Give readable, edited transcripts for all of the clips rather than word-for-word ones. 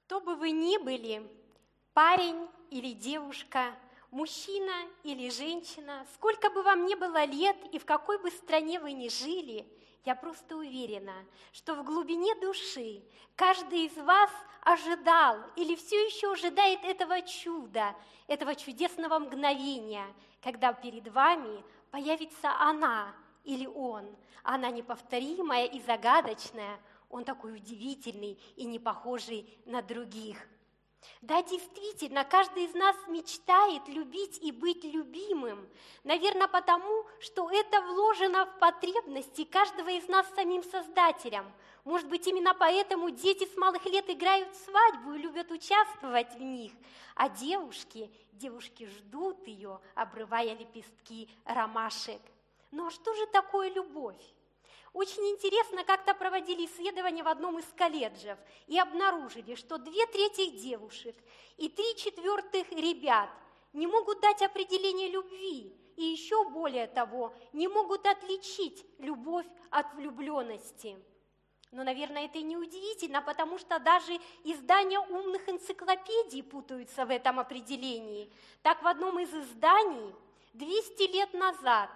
Кто бы вы ни были, парень или девушка, мужчина или женщина, сколько бы вам ни было лет и в какой бы стране вы ни жили, я просто уверена, что в глубине души каждый из вас ожидал или все еще ожидает этого чуда, этого чудесного мгновения, когда перед вами появится она или он. Она неповторимая и загадочная, он такой удивительный и не похожий на других. Да, действительно, каждый из нас мечтает любить и быть любимым. Наверное, потому, что это вложено в потребности каждого из нас самим Создателем. Может быть, именно поэтому дети с малых лет играют в свадьбу и любят участвовать в них. А девушки ждут ее, обрывая лепестки ромашек. Ну а что же такое любовь? Очень интересно, как-то проводили исследования в одном из колледжев и обнаружили, что 2/3 девушек и 3/4 ребят не могут дать определение любви, и еще более того, не могут отличить любовь от влюбленности. Но, наверное, это и не удивительно, потому что даже издания умных энциклопедий путаются в этом определении. Так, в одном из изданий 200 лет назад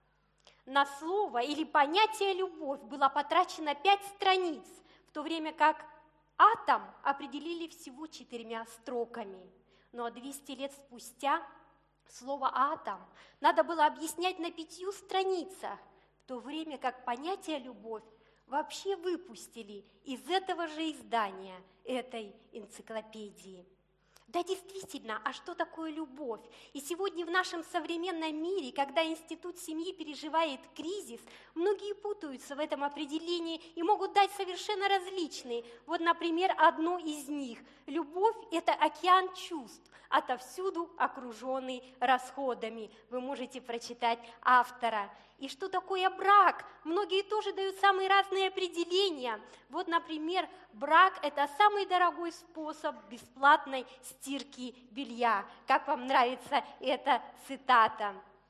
на слово или понятие «любовь» было потрачено 5 страниц, в то время как атом определили всего 4 строками. Но 200 лет спустя слово «атом» надо было объяснять на 5 страницах, в то время как понятие «любовь» вообще выпустили из этого же издания, этой энциклопедии. Да, действительно, а что такое любовь? И сегодня в нашем современном мире, когда институт семьи переживает кризис, многие путаются в этом определении и могут дать совершенно различные. Вот, например, одно из них. Любовь – это океан чувств, отовсюду окруженный расходами. Вы можете прочитать автора. И что такое брак? Многие тоже дают самые разные определения. Вот, например, брак – это самый дорогой способ бесплатной стирки белья. Как вам нравится эта цитата?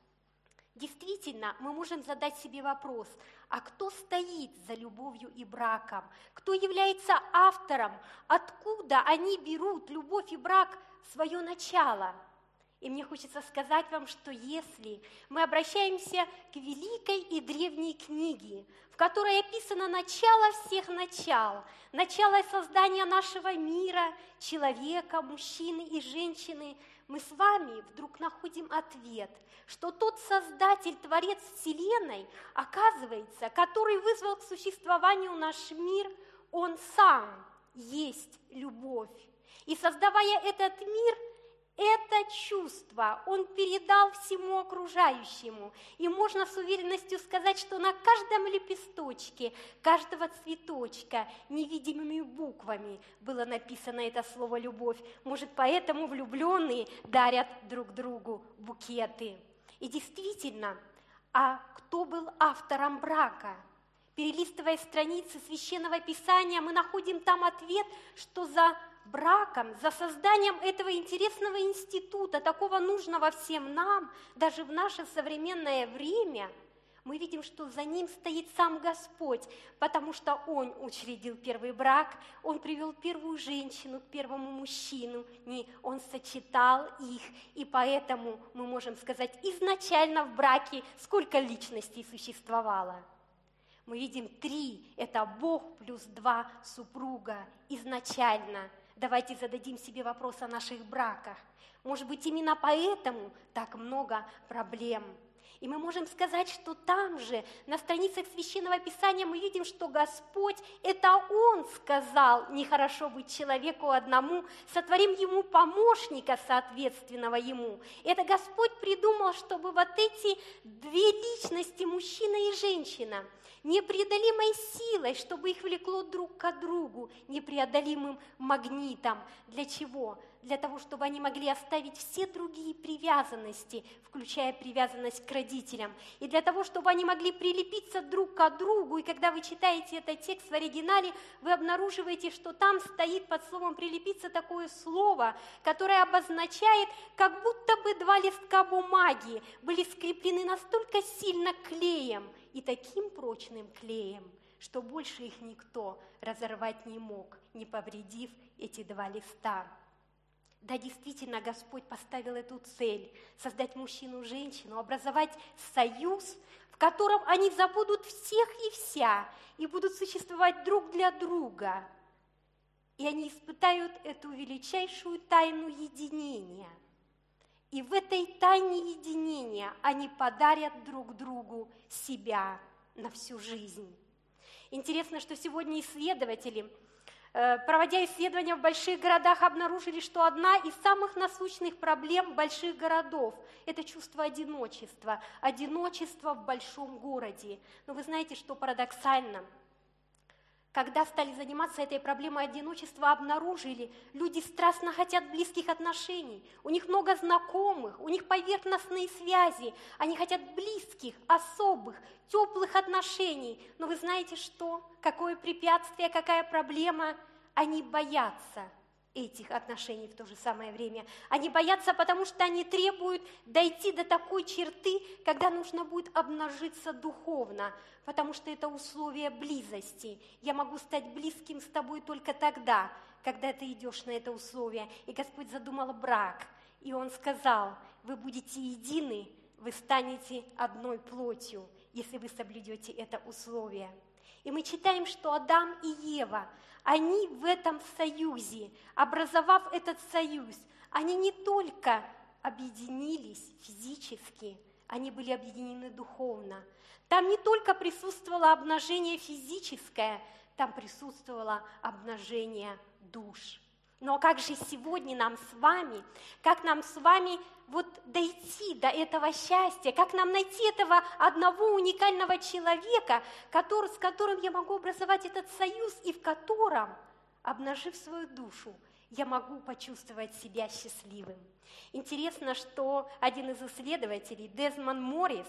Действительно, мы можем задать себе вопрос, а кто стоит за любовью и браком? Кто является автором? Откуда они берут, любовь и брак, свое начало? И мне хочется сказать вам, что если мы обращаемся к великой и древней книге, в которой описано начало всех начал, начало создания нашего мира, человека, мужчины и женщины, мы с вами вдруг находим ответ, что тот Создатель, Творец Вселенной, оказывается, который вызвал к существованию наш мир, Он сам есть любовь. И создавая этот мир, это чувство Он передал всему окружающему. И можно с уверенностью сказать, что на каждом лепесточке, каждого цветочка невидимыми буквами было написано это слово «любовь». Может, поэтому влюбленные дарят друг другу букеты. И действительно, а кто был автором брака? Перелистывая страницы Священного Писания, мы находим там ответ, что за браком, за созданием этого интересного института, такого нужного всем нам, даже в наше современное время, мы видим, что за ним стоит сам Господь, потому что Он учредил первый брак, Он привел первую женщину к первому мужчину, Он сочетал их, и поэтому мы можем сказать, изначально в браке сколько личностей существовало? Мы видим 3, это Бог плюс 2 супруга изначально. Давайте зададим себе вопрос о наших браках. Может быть, именно поэтому так много проблем. И мы можем сказать, что там же, на страницах Священного Писания, мы видим, что Господь, это Он сказал, нехорошо быть человеку одному, сотворим ему помощника, соответственного ему. Это Господь придумал, чтобы вот эти 2 личности, мужчина и женщина, непреодолимой силой, чтобы их влекло друг к другу, непреодолимым магнитом. Для чего? Для того, чтобы они могли оставить все другие привязанности, включая привязанность к родителям, и для того, чтобы они могли прилепиться друг к другу. И когда вы читаете этот текст в оригинале, вы обнаруживаете, что там стоит под словом «прилепиться» такое слово, которое обозначает, как будто бы 2 листка бумаги были скреплены настолько сильно клеем, и таким прочным клеем, что больше их никто разорвать не мог, не повредив эти 2 листа. Да, действительно, Господь поставил эту цель – создать мужчину и женщину, образовать союз, в котором они забудут всех и вся, и будут существовать друг для друга. И они испытают эту величайшую тайну единения. И в этой тайне единения они подарят друг другу себя на всю жизнь. Интересно, что сегодня исследователи, проводя исследования в больших городах, обнаружили, что одна из самых насущных проблем больших городов – это чувство одиночества. Одиночество в большом городе. Но вы знаете, что парадоксально? Когда стали заниматься этой проблемой одиночества, обнаружили, люди страстно хотят близких отношений. У них много знакомых, у них поверхностные связи. Они хотят близких, особых, теплых отношений. Но вы знаете что? Какое препятствие, какая проблема? Они боятся этих отношений в то же самое время. Они боятся, потому что они требуют дойти до такой черты, когда нужно будет обнажиться духовно, потому что это условие близости. Я могу стать близким с тобой только тогда, когда ты идешь на это условие. И Господь задумал брак, и Он сказал: вы будете едины, вы станете одной плотью, если вы соблюдете это условие. И мы читаем, что Адам и Ева, они в этом союзе, образовав этот союз, они не только объединились физически, они были объединены духовно. Там не только присутствовало обнажение физическое, там присутствовало обнажение душ. Но как же сегодня нам с вами, как нам с вами вот дойти до этого счастья, как нам найти этого одного уникального человека, с которым я могу образовать этот союз, и в котором, обнажив свою душу, я могу почувствовать себя счастливым. Интересно, что один из исследователей, Дезмонд Моррис,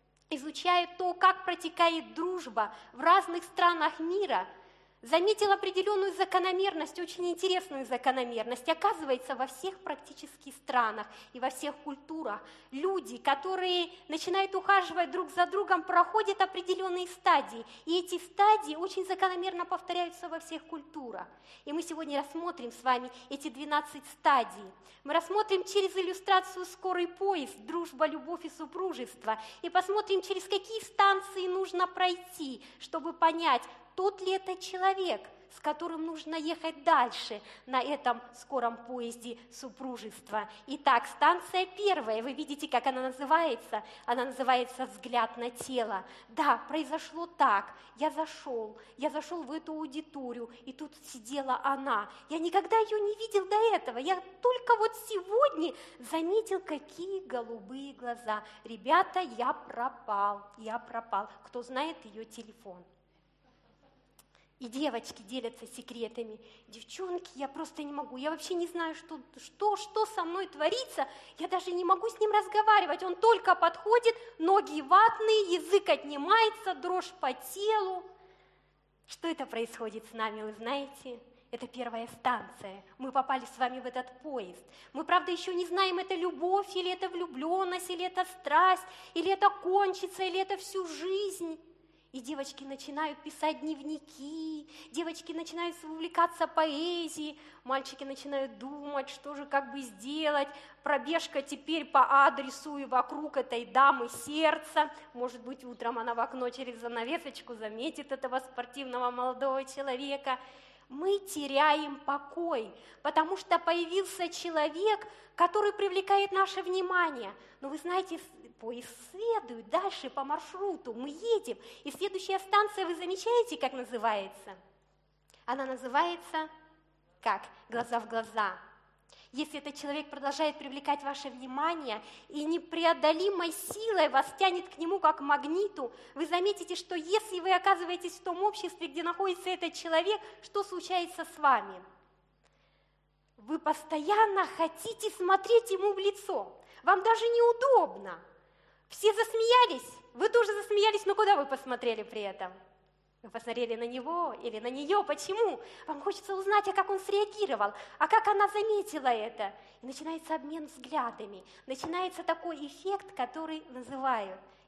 изучая то, как протекает дружба в разных странах мира, заметил определенную закономерность, очень интересную закономерность. Оказывается, во всех практически странах и во всех культурах люди, которые начинают ухаживать друг за другом, проходят определенные стадии. И эти стадии очень закономерно повторяются во всех культурах. И мы сегодня рассмотрим с вами эти 12 стадий. Мы рассмотрим через иллюстрацию «Скорый поезд», «Дружба, любовь и супружество». И посмотрим, через какие станции нужно пройти, чтобы понять, тот ли это человек, с которым нужно ехать дальше на этом скором поезде супружества. Итак, станция первая, вы видите, как она называется? Она называется «Взгляд на тело». Да, произошло так. Я зашел в эту аудиторию, и тут сидела она. Я никогда ее не видел до этого. Я только вот сегодня заметил, какие голубые глаза. Ребята, я пропал. Кто знает ее телефон? И девочки делятся секретами. Девчонки, я просто не могу, я вообще не знаю, что со мной творится, я даже не могу с ним разговаривать. Он только подходит, ноги ватные, язык отнимается, дрожь по телу. Что это происходит с нами, вы знаете? Это первая станция. Мы попали с вами в этот поезд. Мы, правда, еще не знаем, это любовь, или это влюбленность, или это страсть, или это кончится, или это всю жизнь. И девочки начинают писать дневники, девочки начинают увлекаться поэзией, мальчики начинают думать, что же как бы сделать. Пробежка теперь по адресу и вокруг этой дамы сердца. Может быть, утром она в окно через занавесочку заметит этого спортивного молодого человека. Мы теряем покой, потому что появился человек, который привлекает наше внимание. Но вы знаете, поезд следует дальше по маршруту, мы едем. И следующая станция, вы замечаете, как называется? Она называется как? Глаза в глаза. Если этот человек продолжает привлекать ваше внимание и непреодолимой силой вас тянет к нему как к магниту, вы заметите, что если вы оказываетесь в том обществе, где находится этот человек, что случается с вами? Вы постоянно хотите смотреть ему в лицо. Вам даже неудобно. Все засмеялись, вы тоже засмеялись, но куда вы посмотрели при этом? Вы посмотрели на него или на нее. Почему? Вам хочется узнать, а как он среагировал, а как она заметила это. И начинается обмен взглядами. Начинается такой эффект, который называют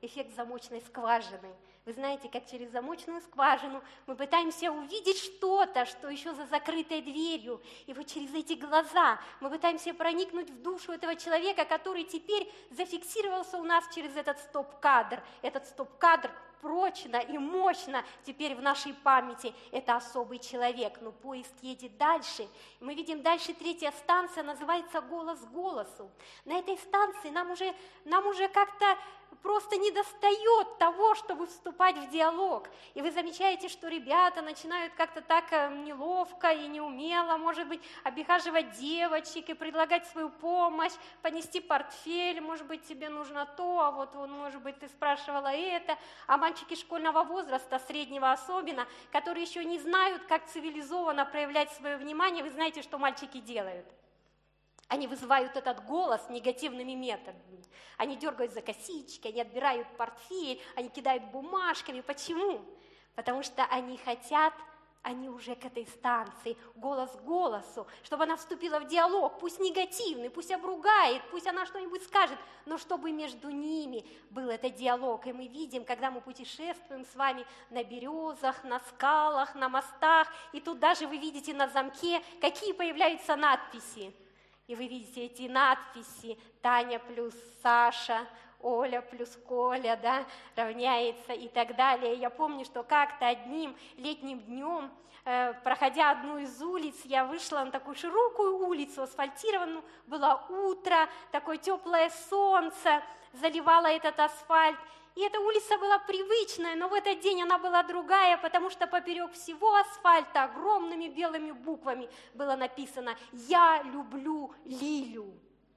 эффект замочной скважины. Вы знаете, как через замочную скважину мы пытаемся увидеть что-то, что еще за закрытой дверью. И вот через эти глаза мы пытаемся проникнуть в душу этого человека, который теперь зафиксировался у нас через этот стоп-кадр. Этот стоп-кадр прочно и мощно теперь в нашей памяти. Это особый человек. Но поезд едет дальше. Мы видим дальше третья станция, называется «Голос к голосу». На этой станции нам уже как-то просто недостает того, чтобы вступать в диалог. И вы замечаете, что ребята начинают как-то так неловко и неумело, может быть, обихаживать девочек и предлагать свою помощь, понести портфель, может быть, тебе нужно то, а вот, может быть, ты спрашивала это. А мальчики школьного возраста, среднего особенно, которые еще не знают, как цивилизованно проявлять свое внимание, вы знаете, что мальчики делают? Они вызывают этот голос негативными методами. Они дергают за косички, они отбирают портфель, они кидают бумажками. Почему? Потому что они хотят, они уже к этой станции, голос к голосу, чтобы она вступила в диалог, пусть негативный, пусть обругает, пусть она что-нибудь скажет, но чтобы между ними был этот диалог. И мы видим, когда мы путешествуем с вами на березах, на скалах, на мостах, и тут даже вы видите на замке, какие появляются надписи. И вы видите эти надписи: Таня плюс Саша, Оля плюс Коля, да, равняется и так далее. Я помню, что как-то одним летним днем, проходя одну из улиц, я вышла на такую широкую улицу, асфальтированную, было утро, такое теплое солнце заливало этот асфальт. И эта улица была привычная, но в этот день она была другая, потому что поперек всего асфальта огромными белыми буквами было написано «Я люблю Лилю».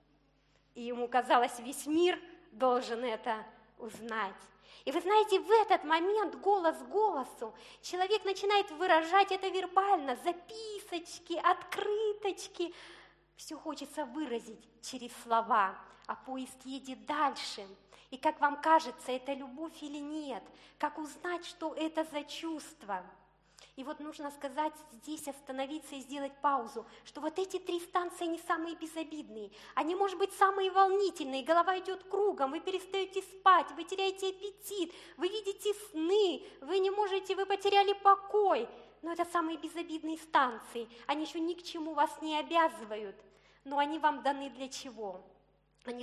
И ему казалось, весь мир должен это узнать. И вы знаете, в этот момент голос к голосу человек начинает выражать это вербально, записочки, открыточки. Все хочется выразить через слова, а поезд едет дальше. И как вам кажется, это любовь или нет? Как узнать, что это за чувство? И вот нужно сказать здесь, остановиться и сделать паузу, что вот эти 3 станции не самые безобидные. Они, может быть, самые волнительные. Голова идет кругом, вы перестаете спать, вы теряете аппетит, вы видите сны, вы потеряли покой. Но это самые безобидные станции. Они еще ни к чему вас не обязывают. Но они вам даны для чего? Они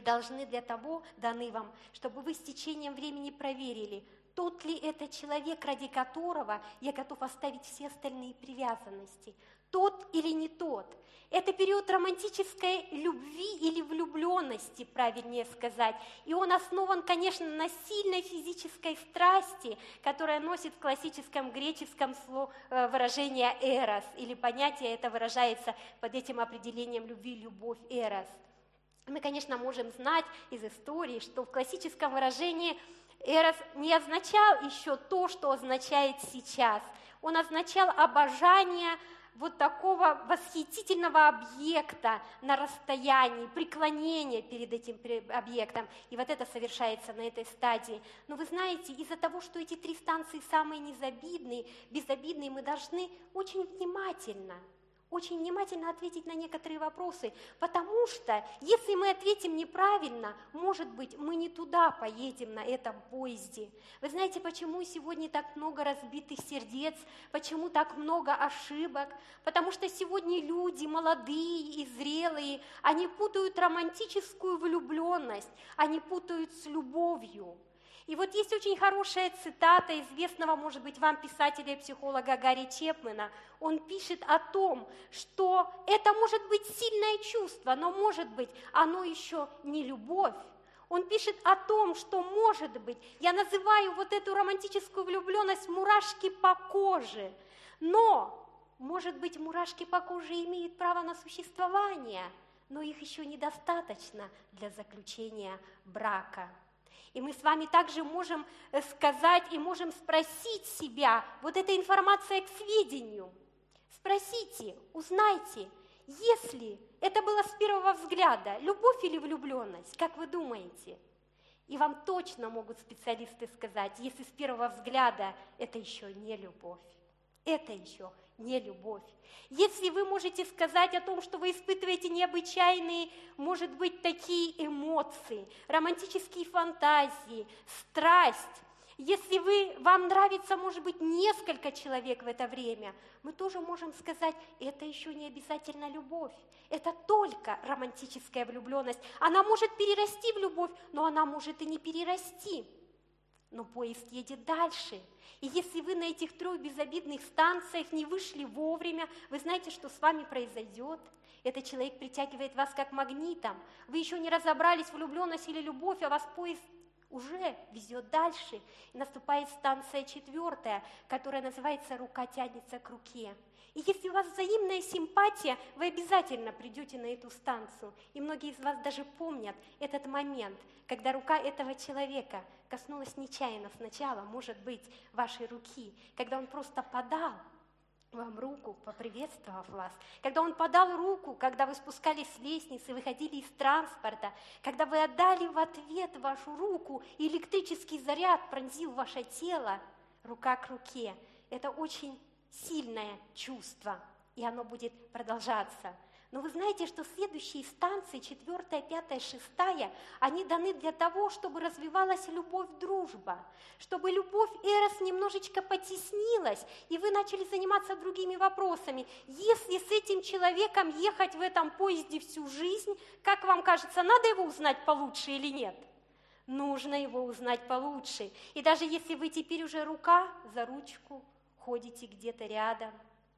даны вам, чтобы вы с течением времени проверили, тот ли это человек, ради которого я готов оставить все остальные привязанности. Тот или не тот. Это период романтической любви или влюбленности, правильнее сказать. И он основан, конечно, на сильной физической страсти, которая носит в классическом греческом выражение «эрос», или понятие это выражается под этим определением любви, любовь, «эрос». Мы, конечно, можем знать из истории, что в классическом выражении «эрос» не означал еще то, что означает сейчас. Он означал обожание вот такого восхитительного объекта на расстоянии, преклонение перед этим объектом. И вот это совершается на этой стадии. Но вы знаете, из-за того, что эти 3 станции самые безобидные, мы должны очень внимательно ответить на некоторые вопросы, потому что если мы ответим неправильно, может быть, мы не туда поедем на этом поезде. Вы знаете, почему сегодня так много разбитых сердец, почему так много ошибок? Потому что сегодня люди молодые и зрелые, они путают романтическую влюбленность, они путают с любовью. И вот есть очень хорошая цитата известного, может быть, вам писателя и психолога Гарри Чепмена. Он пишет о том, что это может быть сильное чувство, но, может быть, оно еще не любовь. Он пишет о том, что, может быть, я называю вот эту романтическую влюбленность мурашки по коже, но, может быть, мурашки по коже имеют право на существование, но их еще недостаточно для заключения брака. И мы с вами также можем сказать и можем спросить себя, вот эта информация к сведению. Спросите, узнайте, если это было с первого взгляда, любовь или влюбленность, как вы думаете? И вам точно могут специалисты сказать, если с первого взгляда это еще не любовь. это еще не любовь. Если вы можете сказать о том, что вы испытываете необычайные, может быть, такие эмоции, романтические фантазии, страсть, если вам нравится, может быть, несколько человек в это время, мы тоже можем сказать, это еще не обязательно любовь. Это только романтическая влюбленность. Она может перерасти в любовь, но она может и не перерасти. Но поезд едет дальше. И если вы на этих 3 безобидных станциях не вышли вовремя, вы знаете, что с вами произойдет? Этот человек притягивает вас как магнитом. Вы еще не разобрались, влюбленность или любовь, а вас поезд уже везет дальше. И наступает станция 4, которая называется «Рука тянется к руке». И если у вас взаимная симпатия, вы обязательно придете на эту станцию. И многие из вас даже помнят этот момент, когда рука этого человека коснулась нечаянно сначала, может быть, вашей руки, когда он просто подал вам руку, поприветствовав вас, когда он подал руку, когда вы спускались с лестницы, выходили из транспорта, когда вы отдали в ответ вашу руку, и электрический заряд пронзил ваше тело, рука к руке. Это очень сильное чувство, и оно будет продолжаться. Но вы знаете, что следующие станции, 4, 5, 6, они даны для того, чтобы развивалась любовь, дружба, чтобы любовь эрос немножечко потеснилась, и вы начали заниматься другими вопросами. Если с этим человеком ехать в этом поезде всю жизнь, как вам кажется, надо его узнать получше или нет? Нужно его узнать получше. И даже если вы теперь уже рука за ручку ходите где-то рядом,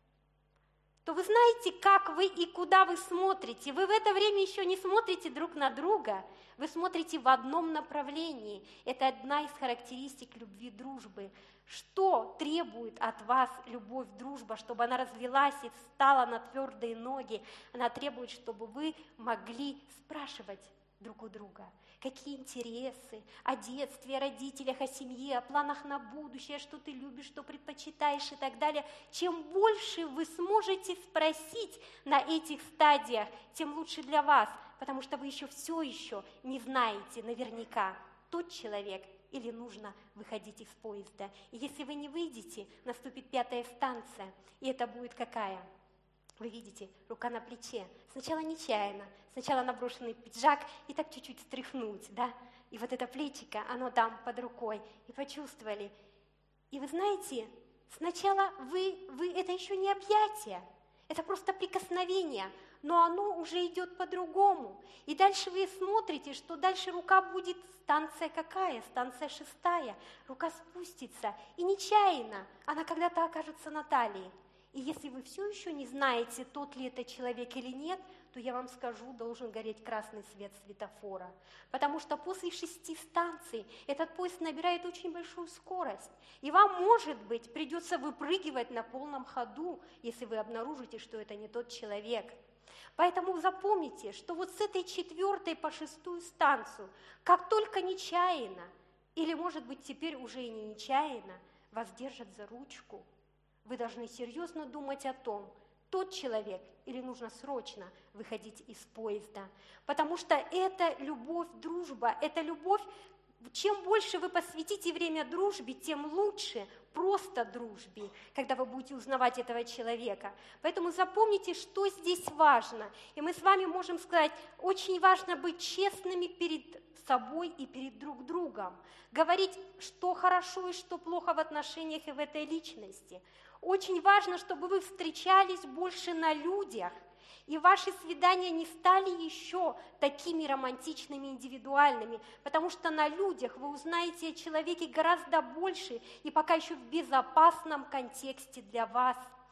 то вы знаете, как вы и куда вы смотрите. Вы в это время еще не смотрите друг на друга, вы смотрите в одном направлении. Это одна из характеристик любви, дружбы. Что требует от вас любовь, дружба, чтобы она развилась и встала на твердые ноги? Она требует, чтобы вы могли спрашивать друг у друга, какие интересы, о детстве, о родителях, о семье, о планах на будущее, что ты любишь, что предпочитаешь и так далее. Чем больше вы сможете спросить на этих стадиях, тем лучше для вас, потому что вы еще все еще не знаете наверняка, тот человек или нужно выходить из поезда. И если вы не выйдете, наступит 5 станция, и это будет какая? Вы видите, рука на плече. Сначала нечаянно, сначала наброшенный пиджак и так чуть-чуть стряхнуть, да? И вот это плечико, оно там под рукой. И почувствовали. И вы знаете, сначала это еще не объятие, это просто прикосновение, но оно уже идет по-другому. И дальше вы смотрите, что дальше рука будет, станция какая? Станция 6. Рука спустится, и нечаянно она когда-то окажется на талии. И если вы все еще не знаете, тот ли это человек или нет, то я вам скажу, должен гореть красный свет светофора. Потому что после 6 станций этот поезд набирает очень большую скорость. И вам, может быть, придется выпрыгивать на полном ходу, если вы обнаружите, что это не тот человек. Поэтому запомните, что вот с этой 4 по 6 станцию, как только нечаянно, или, может быть, теперь уже и не нечаянно, вас держат за ручку, вы должны серьезно думать о том, тот человек или нужно срочно выходить из поезда. Потому что это любовь, дружба, это любовь. Чем больше вы посвятите время дружбе, тем лучше просто дружбе, когда вы будете узнавать этого человека. Поэтому запомните, что здесь важно. И мы с вами можем сказать, очень важно быть честными перед собой и перед друг другом. Говорить, что хорошо и что плохо в отношениях и в этой личности. Очень важно, чтобы вы встречались больше на людях, и ваши свидания не стали еще такими романтичными, индивидуальными, потому что на людях вы узнаете о человеке гораздо больше, и пока еще в безопасном контексте для вас.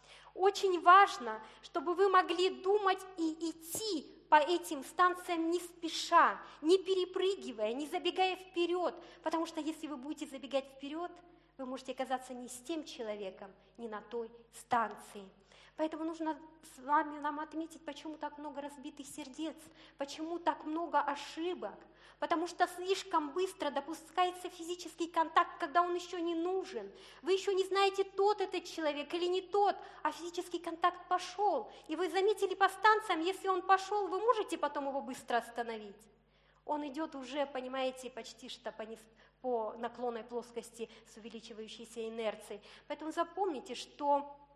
Очень важно, чтобы вы могли думать и идти по этим станциям не спеша, не перепрыгивая, не забегая вперед, потому что если вы будете забегать вперед, вы можете оказаться не с тем человеком, не на той станции. Поэтому нужно с вами нам отметить, почему так много разбитых сердец, почему так много ошибок. Потому что слишком быстро допускается физический контакт, когда он еще не нужен. Вы еще не знаете, тот этот человек или не тот, а физический контакт пошел. И вы заметили по станциям, если он пошел, вы можете потом его быстро остановить. Он идет уже, понимаете, почти что по наклонной плоскости с увеличивающейся инерцией. Поэтому запомните, что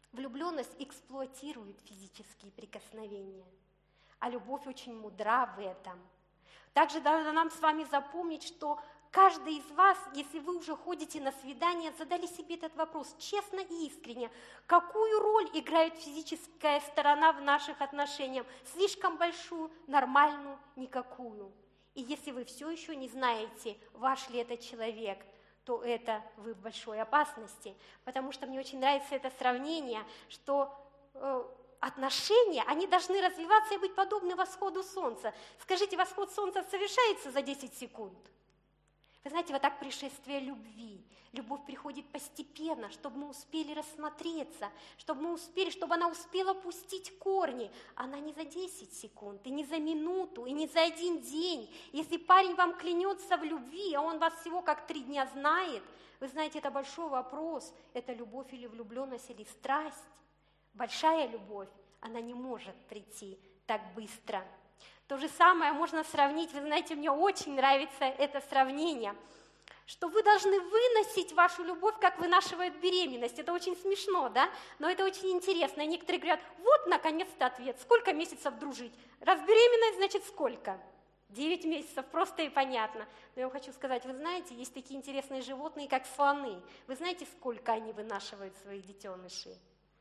Влюбленность эксплуатирует физические прикосновения, а любовь очень мудра в этом. Также надо нам с вами запомнить, что каждый из вас, если вы уже ходите на свидание, задали себе этот вопрос честно и искренне. Какую роль играет физическая сторона в наших отношениях? Слишком большую, нормальную, никакую. И если вы все еще не знаете, ваш ли это человек, то это вы в большой опасности. Потому что мне очень нравится это сравнение, что отношения, они должны развиваться и быть подобны восходу солнца. Скажите, восход солнца совершается за 10 секунд? Вы знаете, вот так пришествие любви. Любовь приходит постепенно, чтобы мы успели рассмотреться, чтобы она успела пустить корни. Она не за 10 секунд, и не за минуту, и не за один день. Если парень вам клянется в любви, а он вас всего как 3 дня знает, вы знаете, это большой вопрос, это любовь или влюбленность, или страсть. Большая любовь, она не может прийти так быстро. То же самое можно сравнить, вы знаете, мне очень нравится это сравнение, что вы должны выносить вашу любовь, как вынашивает беременность. Это очень смешно, да? Но это очень интересно. И некоторые говорят, вот, наконец-то ответ, сколько месяцев дружить? Раз беременность, значит, сколько? 9 месяцев, просто и понятно. Но я вам хочу сказать, вы знаете, есть такие интересные животные, как слоны. Вы знаете, сколько они вынашивают своих детенышей?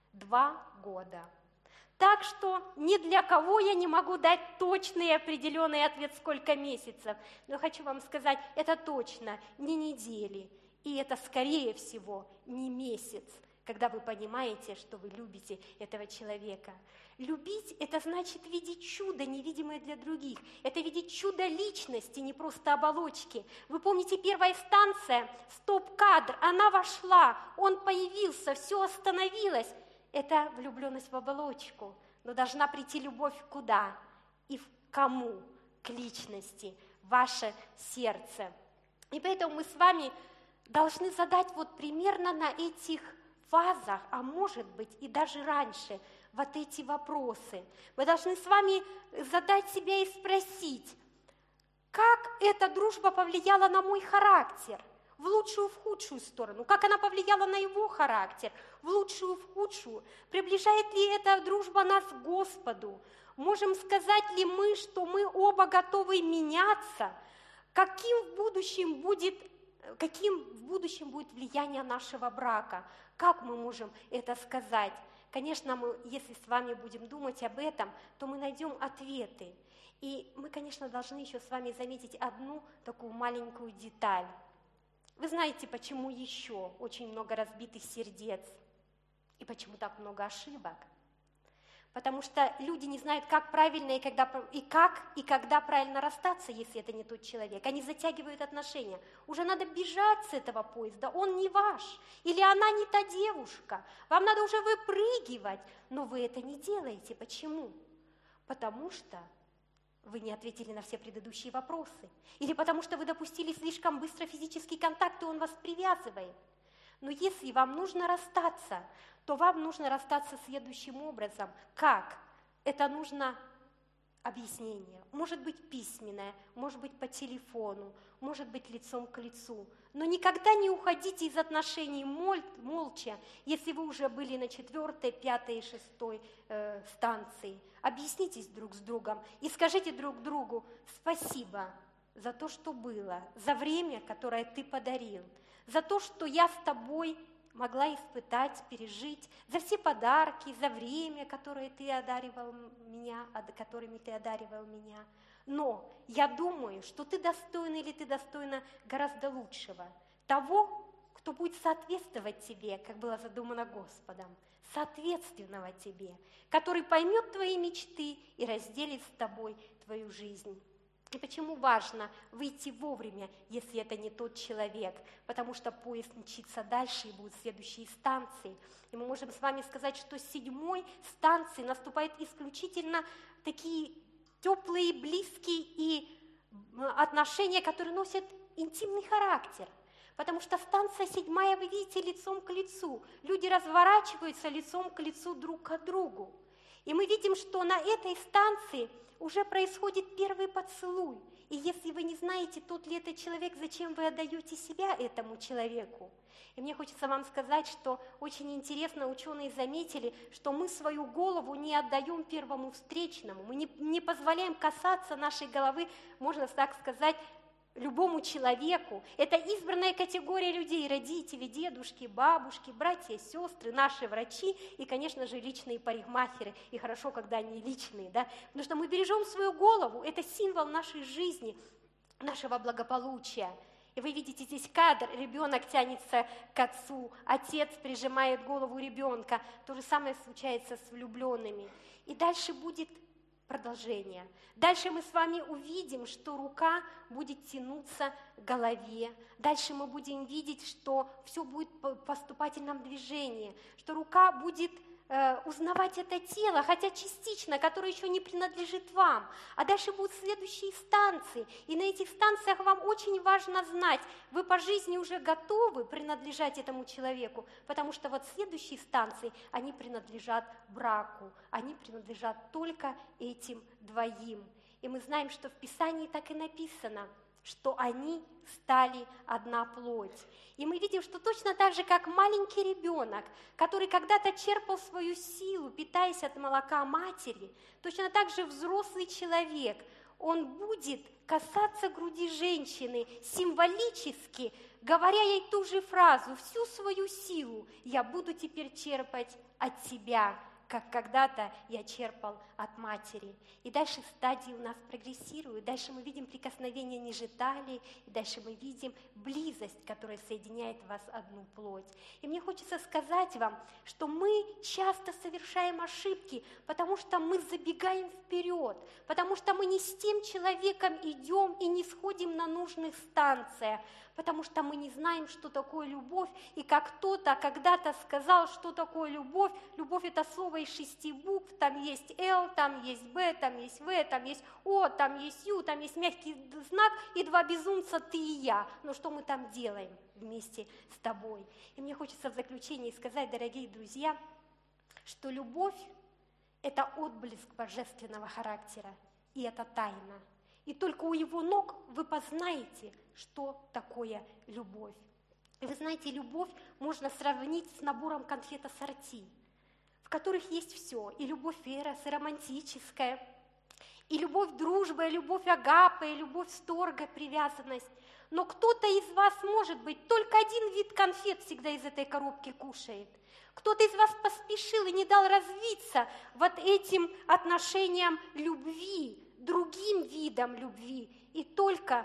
2 года. Так что ни для кого я не могу дать точный и определенный ответ, сколько месяцев. Но хочу вам сказать, это точно не недели, и это, скорее всего, не месяц, когда вы понимаете, что вы любите этого человека. Любить – это значит видеть чудо, невидимое для других. Это видеть чудо личности, не просто оболочки. Вы помните, первая станция, стоп-кадр, она вошла, он появился, все остановилось. Это влюбленность в оболочку, но должна прийти любовь куда и в кому? К личности, в ваше сердце. И поэтому мы с вами должны задать вот примерно на этих фазах, а может быть и даже раньше, вот эти вопросы. Мы должны с вами задать себя и спросить, как эта дружба повлияла на мой характер? В лучшую, в худшую сторону, как она повлияла на его характер, в лучшую, в худшую. Приближает ли эта дружба нас к Господу? Можем сказать ли мы, что мы оба готовы меняться? Каким в будущем будет влияние нашего брака? Как мы можем это сказать? Конечно, мы, если с вами будем думать об этом, то мы найдем ответы. И мы, конечно, должны еще с вами заметить одну такую маленькую деталь. Вы знаете, почему еще очень много разбитых сердец и почему так много ошибок? Потому что люди не знают, как правильно и когда правильно расстаться, если это не тот человек. Они затягивают отношения. Уже надо бежать с этого поезда, он не ваш. Или она не та девушка. Вам надо уже выпрыгивать. Но вы это не делаете. Почему? Потому что вы не ответили на все предыдущие вопросы. Или потому что вы допустили слишком быстро физический контакт, и он вас привязывает. Но если вам нужно расстаться, то вам нужно расстаться следующим образом. Как? Это нужно объяснение. Может быть письменное, может быть по телефону, может быть лицом к лицу. Но никогда не уходите из отношений молча, если вы уже были на 4-й, 5-й и 6-й станции. Объяснитесь друг с другом и скажите друг другу спасибо за то, что было, за время, которое ты подарил, за то, что я с тобой могла испытать, пережить, за все подарки, за время, которое ты одаривал меня, которыми ты одаривал меня. Но я думаю, что ты достоин или ты достойна гораздо лучшего, того, кто будет соответствовать тебе, как было задумано Господом, соответственного тебе, который поймет твои мечты и разделит с тобой твою жизнь. И почему важно выйти вовремя, если это не тот человек? Потому что поезд мчится дальше, и будут следующие станции. И мы можем с вами сказать, что с 7-й станции наступают исключительно такие теплые, близкие и отношения, которые носят интимный характер. Потому что станция 7-я, вы видите, лицом к лицу. Люди разворачиваются лицом к лицу друг к другу. И мы видим, что на этой станции уже происходит первый поцелуй. И если вы не знаете, тот ли это человек, зачем вы отдаете себя этому человеку? И мне хочется вам сказать, что очень интересно, ученые заметили, что мы свою голову не отдаем первому встречному, мы не позволяем касаться нашей головы, можно так сказать, любому человеку. Это избранная категория людей, родители, дедушки, бабушки, братья, сестры, наши врачи и, конечно же, личные парикмахеры. И хорошо, когда они личные, да? Потому что мы бережем свою голову, это символ нашей жизни, нашего благополучия. И вы видите здесь кадр, ребенок тянется к отцу, отец прижимает голову ребенка. То же самое случается с влюбленными. И дальше будет продолжение. Дальше мы с вами увидим, что рука будет тянуться к голове. Дальше мы будем видеть, что все будет в поступательном движении, что рука будет узнавать это тело, хотя частично, которое еще не принадлежит вам. А дальше будут следующие станции. И на этих станциях вам очень важно знать, вы по жизни уже готовы принадлежать этому человеку, потому что вот следующие станции, они принадлежат браку, они принадлежат только этим двоим. И мы знаем, что в Писании так и написано, что они стали одна плоть. И мы видим, что точно так же, как маленький ребенок, который когда-то черпал свою силу, питаясь от молока матери, точно так же взрослый человек, он будет касаться груди женщины символически, говоря ей ту же фразу: «Всю свою силу я буду теперь черпать от тебя, как когда-то я черпал от матери». И дальше стадии у нас прогрессируют. Дальше мы видим прикосновение ниже талии, и дальше мы видим близость, которая соединяет вас одну плоть. И мне хочется сказать вам, что мы часто совершаем ошибки, потому что мы забегаем вперед, потому что мы не с тем человеком идем и не сходим на нужных станциях, потому что мы не знаем, что такое любовь, и как кто-то когда-то сказал, что такое любовь. Любовь – это слово из 6 букв, там есть Л, там есть Б, там есть В, там есть О, там есть Ю, там есть мягкий знак, и 2 безумца, ты и я. Но что мы там делаем вместе с тобой? И мне хочется в заключении сказать, дорогие друзья, что любовь – это отблеск божественного характера, и это тайна. И только у его ног вы познаете, что такое любовь. И вы знаете, любовь можно сравнить с набором конфет ассорти, в которых есть все. И любовь эрос, и романтическая, и любовь дружба, и любовь агапы, и любовь сторга, привязанность. Но кто-то из вас, может быть, только один вид конфет всегда из этой коробки кушает. Кто-то из вас поспешил и не дал развиться вот этим отношениям любви, другим видом любви, и только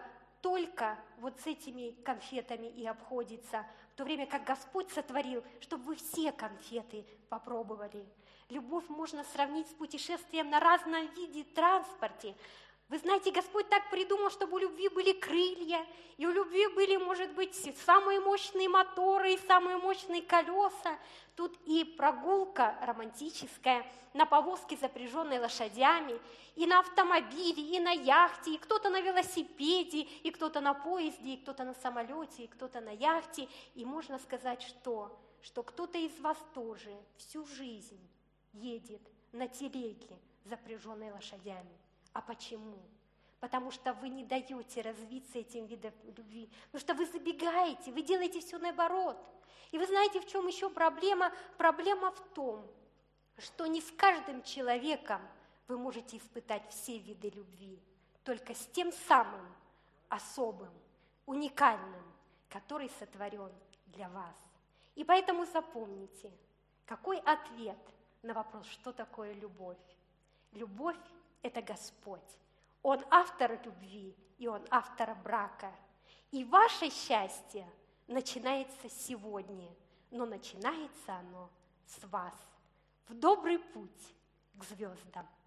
вот с этими конфетами и обходится, в то время как Господь сотворил, чтобы вы все конфеты попробовали. Любовь можно сравнить с путешествием на разном виде транспорте. Вы знаете, Господь так придумал, чтобы у любви были крылья, и у любви были, может быть, самые мощные моторы и самые мощные колеса. Тут и прогулка романтическая на повозке, запряженной лошадями, и на автомобиле, и на яхте, и кто-то на велосипеде, и кто-то на поезде, и кто-то на самолете, и кто-то на яхте. И можно сказать, что кто-то из вас тоже всю жизнь едет на телеге, запряженной лошадями. А почему? Потому что вы не даете развиться этим видам любви. Потому что вы забегаете, вы делаете все наоборот. И вы знаете, в чем еще проблема? Проблема в том, что не с каждым человеком вы можете испытать все виды любви, только с тем самым особым, уникальным, который сотворен для вас. И поэтому запомните, какой ответ на вопрос, что такое любовь? Любовь – это Господь. Он автор любви, и Он автор брака. И ваше счастье начинается сегодня, но начинается оно с вас. В добрый путь к звездам.